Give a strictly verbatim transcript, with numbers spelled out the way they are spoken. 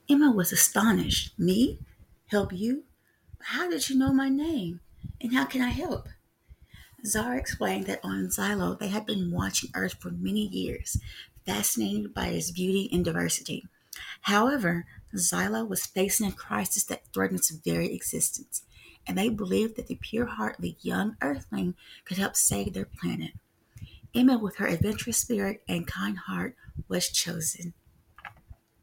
Emma was astonished. Me? Help you? How did you know my name? And how can I help? Zara explained that on Xylo they had been watching Earth for many years, fascinated by its beauty and diversity. However, Xylo was facing a crisis that threatened its very existence, and they believed that the pure heart of a young Earthling could help save their planet. Emma, with her adventurous spirit and kind heart, was chosen.